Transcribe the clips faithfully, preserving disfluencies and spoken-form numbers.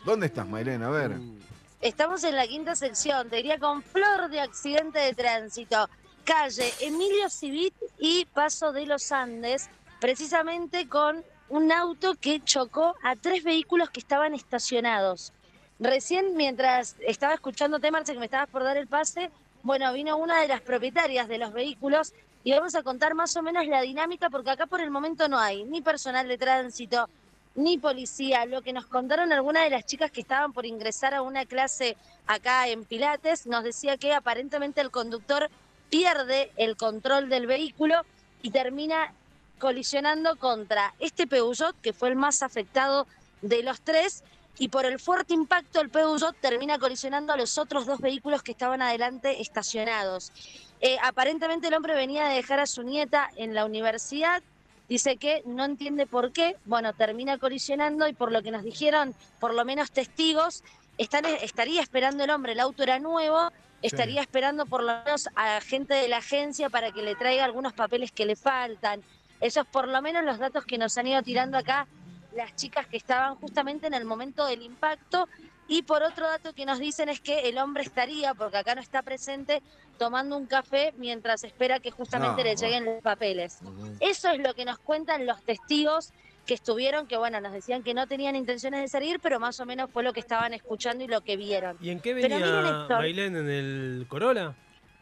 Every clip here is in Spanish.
¿Dónde estás, Mailén? A ver. Estamos en la quinta sección, te diría con flor de accidente de tránsito. Calle Emilio Civit y Paso de los Andes, precisamente con un auto que chocó a tres vehículos que estaban estacionados. Recién, mientras estaba escuchándote, Marce, que me estabas por dar el pase, bueno, vino una de las propietarias de los vehículos y vamos a contar más o menos la dinámica, porque acá por el momento no hay ni personal de tránsito, ni policía. Lo que nos contaron algunas de las chicas que estaban por ingresar a una clase acá en Pilates, nos decía que aparentemente el conductor pierde el control del vehículo y termina colisionando contra este Peugeot, que fue el más afectado de los tres, y por el fuerte impacto el Peugeot termina colisionando a los otros dos vehículos que estaban adelante estacionados. Eh, aparentemente el hombre venía de dejar a su nieta en la universidad. Dice que no entiende por qué, bueno, termina colisionando y por lo que nos dijeron, por lo menos testigos, están, estaría esperando el hombre, el auto era nuevo, estaría sí. esperando por lo menos a gente de la agencia para que le traiga algunos papeles que le faltan. Esos por lo menos los datos que nos han ido tirando acá las chicas que estaban justamente en el momento del impacto. Y por otro dato que nos dicen es que el hombre estaría, porque acá no está presente, tomando un café mientras espera que justamente no, le lleguen bueno. los papeles. Uh-huh. Eso es lo que nos cuentan los testigos que estuvieron, que bueno, nos decían que no tenían intenciones de salir, pero más o menos fue lo que estaban escuchando y lo que vieron. ¿Y en qué venía Mailén? ¿En el Corolla?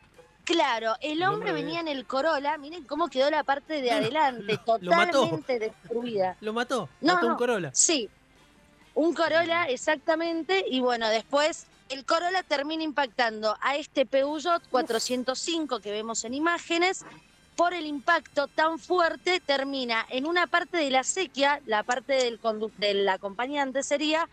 Claro, el, el hombre, hombre venía en el Corolla, miren cómo quedó la parte de no, adelante, no, totalmente lo destruida. ¿Lo mató? No, ¿Mató no, un Corolla? Sí, un Corolla exactamente, y bueno, después el Corolla termina impactando a este Peugeot cuatrocientos cinco que vemos en imágenes. Por el impacto tan fuerte termina en una parte de la acequia, la parte del, del acompañante sería,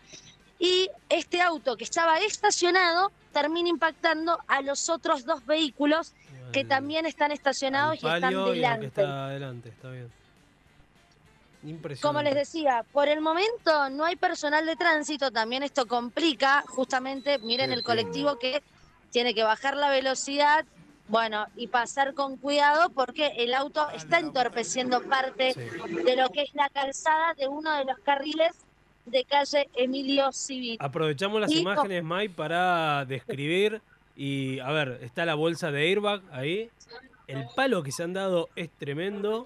y este auto que estaba estacionado termina impactando a los otros dos vehículos que también están estacionados y están delante. Y el que está adelante, está bien. Impresionante. Como les decía, por el momento no hay personal de tránsito, también esto complica, justamente, miren el colectivo que tiene que bajar la velocidad, bueno, y pasar con cuidado porque el auto está entorpeciendo parte sí. de lo que es la calzada de uno de los carriles de calle Emilio Civit. Aprovechamos las y imágenes, May, para describir, y a ver, está la bolsa de airbag ahí, el palo que se han dado es tremendo,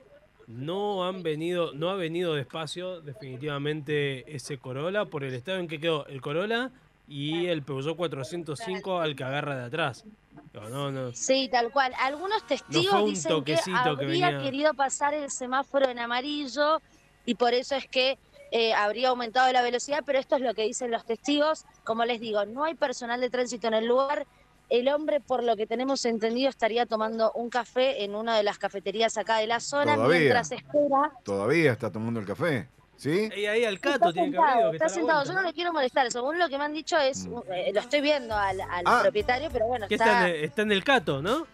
no han venido, no ha venido despacio definitivamente ese Corolla por el estado en que quedó el Corolla y el Peugeot cuatrocientos cinco al que agarra de atrás. No, no, no. Sí, tal cual. Algunos testigos no dicen que habría que venía... querido pasar el semáforo en amarillo y por eso es que eh, habría aumentado la velocidad, pero esto es lo que dicen los testigos. Como les digo, no hay personal de tránsito en el lugar. El hombre, por lo que tenemos entendido, estaría tomando un café en una de las cafeterías acá de la zona. ¿Todavía? Mientras espera. ¿Todavía está tomando el café? ¿Sí? Y ahí al Cato está tiene sentado, que haber ido, que está, está sentado. vuelta, Yo no le quiero molestar. Según lo que me han dicho es, mm. eh, lo estoy viendo al, al ah. propietario, pero bueno, está... está... Está en, el, está en el Cato, ¿no?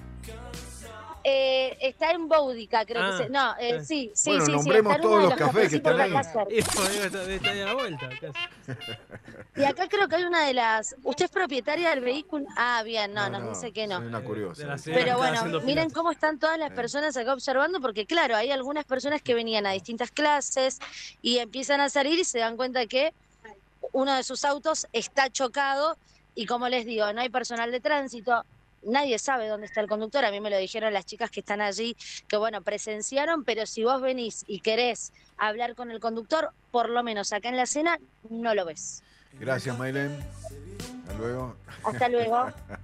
Eh, está en Boudica, creo ah, que se... No, eh, ah. sí, sí, bueno, sí. nombremos sí, todos los cafés que están ahí. Está ahí a la vuelta, casi. Y acá creo que hay una de las... ¿Usted es propietaria del vehículo? Ah, bien, no, no nos no, dice que no. Soy una curiosa. Pero bueno, miren cómo están todas las personas acá observando, porque claro, hay algunas personas que venían a distintas clases y empiezan a salir y se dan cuenta que uno de sus autos está chocado y como les digo, no hay personal de tránsito. Nadie sabe dónde está el conductor, a mí me lo dijeron las chicas que están allí, que bueno, presenciaron, pero si vos venís y querés hablar con el conductor, por lo menos acá en la escena, no lo ves. Gracias, Mailén. Hasta luego. Hasta luego.